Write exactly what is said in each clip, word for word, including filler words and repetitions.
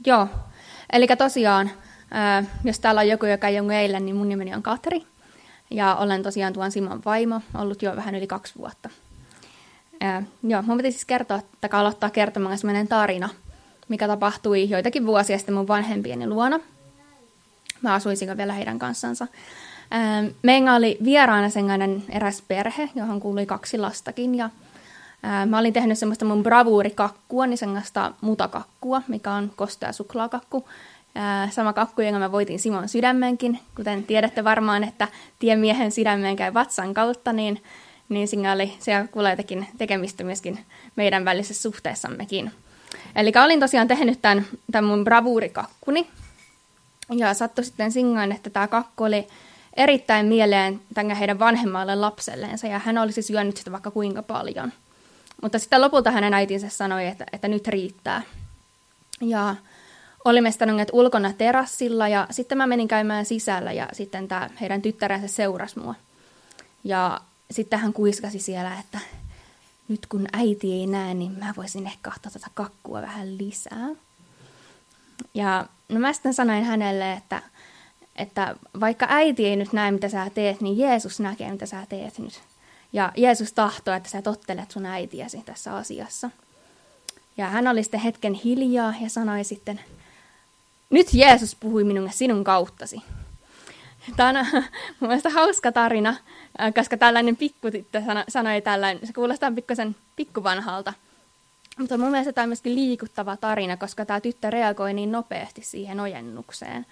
Joo, eli tosiaan, ää, jos täällä on joku, joka ei ole eilen, niin mun nimeni on Katri. Ja olen tosiaan tuon Simon vaimo, ollut jo vähän yli kaksi vuotta. Ää, joo, mun piti siis kertoa, tai aloittaa kertomaan sellainen tarina, mikä tapahtui joitakin vuosia sitten mun vanhempieni luona. Mä asuisin vielä heidän kanssansa. Ää, meillä oli vieraana sellainen eräs perhe, johon kuului kaksi lastakin. Ja, ää, mä olin tehnyt semmoista mun bravuurikakkua, niin sellaista mutakakkua, mikä on kostea suklaakakku. Ää, sama kakku, jonka mä voitin Simon sydämenkin. Kuten tiedätte varmaan, että tie miehen sydämeen käy vatsan kautta, niin, niin siinä oli siellä kuulee jotakin tekemistä myöskin meidän välisessä suhteessammekin. Eli olin tosiaan tehnyt tämän, tämän mun bravuurikakkuni. Ja sattui sitten singaan, että tämä kakku oli erittäin mieleen tämän heidän vanhemmalle lapselleensa. Ja hän olisi syönyt sitä vaikka kuinka paljon. Mutta sitten lopulta hänen äitinsä sanoi, että, että nyt riittää. Ja olimme sitä ulkona terassilla ja sitten mä menin käymään sisällä ja sitten tämä heidän tyttärensä seurasi mua. Ja sitten hän kuiskasi siellä, että nyt kun äiti ei näe, niin mä voisin ehkä ottaa tätä kakkua vähän lisää. Ja no mä sitten sanoin hänelle, että, että vaikka äiti ei nyt näe, mitä sä teet, niin Jeesus näkee, mitä sä teet nyt. Ja Jeesus tahtoo, että sä tottelet sun äitiäsi tässä asiassa. Ja hän oli sitten hetken hiljaa ja sanoi sitten, nyt Jeesus puhui minulle sinun kauttasi. Tämä on mun mielestä hauska tarina, koska tällainen pikkutyttö sanoi tällainen, se kuulostaa pikkusen pikkuvanhalta. Mutta mun mielestä tämä on myöskin liikuttava tarina, koska tämä tyttö reagoi niin nopeasti siihen ojennukseen.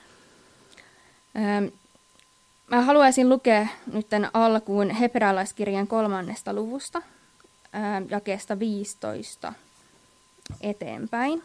Mä haluaisin lukea nyt alkuun hebrealaiskirjan kolmannesta luvusta, jakeesta viisitoista eteenpäin.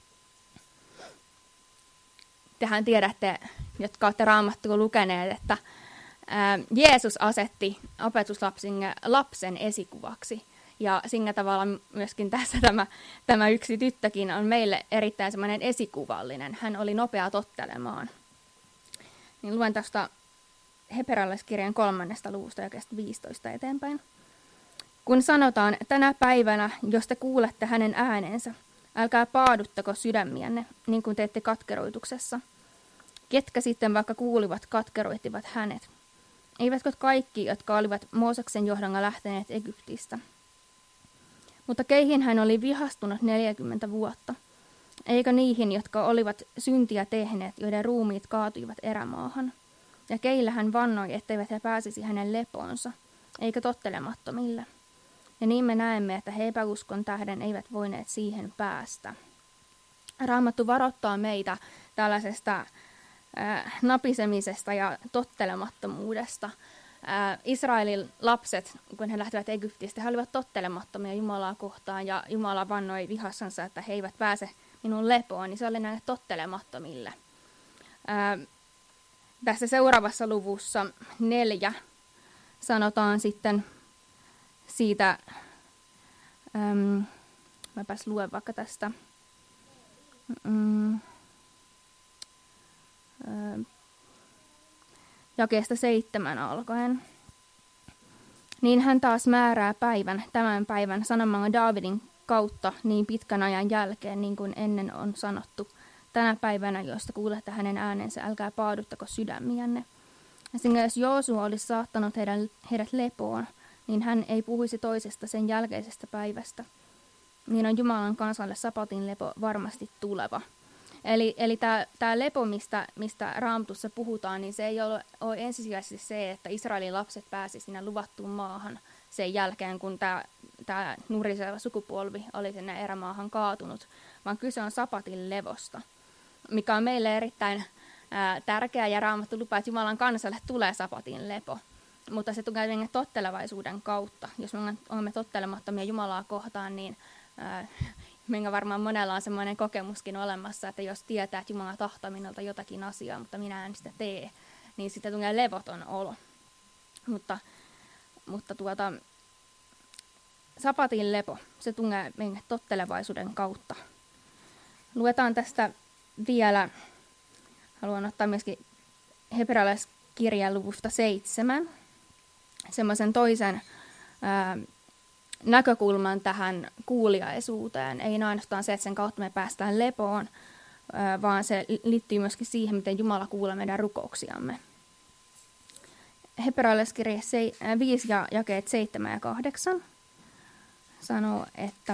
Tehän tiedätte, jotka olette Raamattua lukeneet, että ää, Jeesus asetti opetuslapsen lapsen esikuvaksi. Ja sillä tavalla myöskin tässä tämä, tämä yksi tyttökin on meille erittäin semmoinen esikuvallinen. Hän oli nopea tottelemaan. Niin luen tästä hebrealaiskirjan kolmannesta luvusta jakeesta viisitoista eteenpäin. Kun sanotaan tänä päivänä, jos te kuulette hänen äänensä, älkää paaduttako sydämiänne, niin kuin teette katkeroituksessa. Ketkä sitten vaikka kuulivat, katkeroittivat hänet? Eivätkö kaikki, jotka olivat Mooseksen johdolla lähteneet Egyptistä? Mutta keihin hän oli vihastunut neljäkymmentä vuotta? Eikö niihin, jotka olivat syntiä tehneet, joiden ruumiit kaatuivat erämaahan? Ja keillä hän vannoi, etteivät he pääsisi hänen lepoonsa, eikä tottelemattomille? Ja niin me näemme, että he epäuskon tähden eivät voineet siihen päästä. Raamattu varoittaa meitä tällaisesta äh, napisemisesta ja tottelemattomuudesta. Äh, Israelin lapset, kun he lähtivät Egyptistä, he olivat tottelemattomia Jumalaa kohtaan, ja Jumala vannoi vihassansa, että he eivät pääse minun lepoon, niin se oli näille tottelemattomille. Äh, tässä seuraavassa luvussa neljä sanotaan sitten siitä, äm, mäpäs luen vaikka tästä, mm, äh, jakeesta seitsemän alkaen. Niin hän taas määrää päivän, tämän päivän sanomalla Daavidin kautta niin pitkän ajan jälkeen, niin kuin ennen on sanottu. Tänä päivänä, josta kuulette hänen äänensä, älkää paaduttako sydämiänne. Ja sinne, jos Joosua olisi saattanut heidän, heidät lepoon, niin hän ei puhuisi toisesta sen jälkeisestä päivästä. Niin on Jumalan kansalle sapatin lepo varmasti tuleva. Eli, eli tämä lepo, mistä, mistä Raamatussa puhutaan, niin se ei ole, ole ensisijaisesti se, että Israelin lapset pääsivät sinne luvattuun maahan sen jälkeen, kun tämä nuriseva sukupolvi oli sinne erämaahan kaatunut, vaan kyse on sapatin levosta, mikä on meille erittäin ää, tärkeä, ja Raamattu lupaa, että Jumalan kansalle tulee sapatin lepo. Mutta se tulee tottelevaisuuden kautta. Jos me olemme tottelemattomia Jumalaa kohtaan, niin ää, minkä varmaan monella on semmoinen kokemuskin olemassa, että jos tietää, että Jumala tahtoo minulta jotakin asiaa, mutta minä en sitä tee, niin sitä tulee levoton olo. Mutta, mutta tuota, sapatin lepo, se tulee meidän tottelevaisuuden kautta. Luetaan tästä vielä, haluan ottaa myöskin hebrealaiskirjan luvusta seitsemän, semmoisen toisen ää, näkökulman tähän kuuliaisuuteen. Ei ainoastaan se, että sen kautta me päästään lepoon, vaan se liittyy myöskin siihen, miten Jumala kuulee meidän rukouksiamme. Hebrealaiskirje viisi ja jakeet seitsemän ja kahdeksan sanoo, että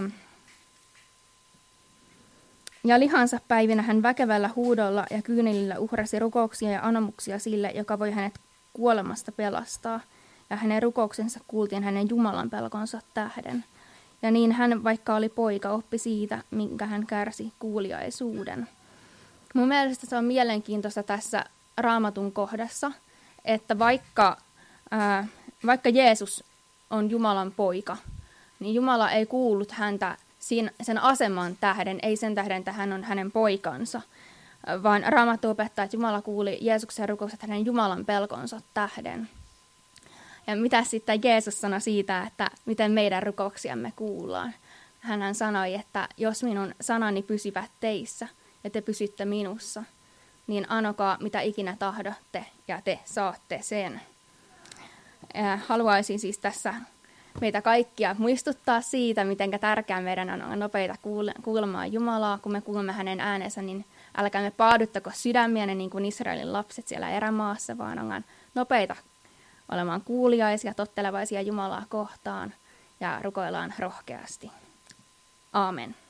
ja lihansa päivinä hän väkevällä huudolla ja kyynelillä uhrasi rukouksia ja anomuksia sille, joka voi hänet kuolemasta pelastaa. Ja hänen rukouksensa kuultiin hänen Jumalan pelkonsa tähden. Ja niin hän, vaikka oli poika, oppi siitä, minkä hän kärsi kuuliaisuuden. Mun mielestä se on mielenkiintoista tässä Raamatun kohdassa, että vaikka, ää, vaikka Jeesus on Jumalan poika, niin Jumala ei kuullut häntä sen aseman tähden, ei sen tähden, että hän on hänen poikansa, vaan Raamattu opettaa, että Jumala kuuli Jeesuksen rukoukset hänen Jumalan pelkonsa tähden. Ja mitä sitten Jeesus sanoi siitä, että miten meidän rukouksiamme kuullaan? Hän sanoi, että jos minun sanani pysyvät teissä ja te pysytte minussa, niin anokaa mitä ikinä tahdotte ja te saatte sen. Haluaisin siis tässä meitä kaikkia muistuttaa siitä, miten tärkeää meidän on nopeita kuulemaan Jumalaa. Kun me kuulemme hänen äänensä, niin älkäämme paaduttako sydämiänne niin kuin Israelin lapset siellä erämaassa, vaan on nopeita olemaan kuuliaisia, tottelevaisia Jumalaa kohtaan ja rukoillaan rohkeasti. Aamen.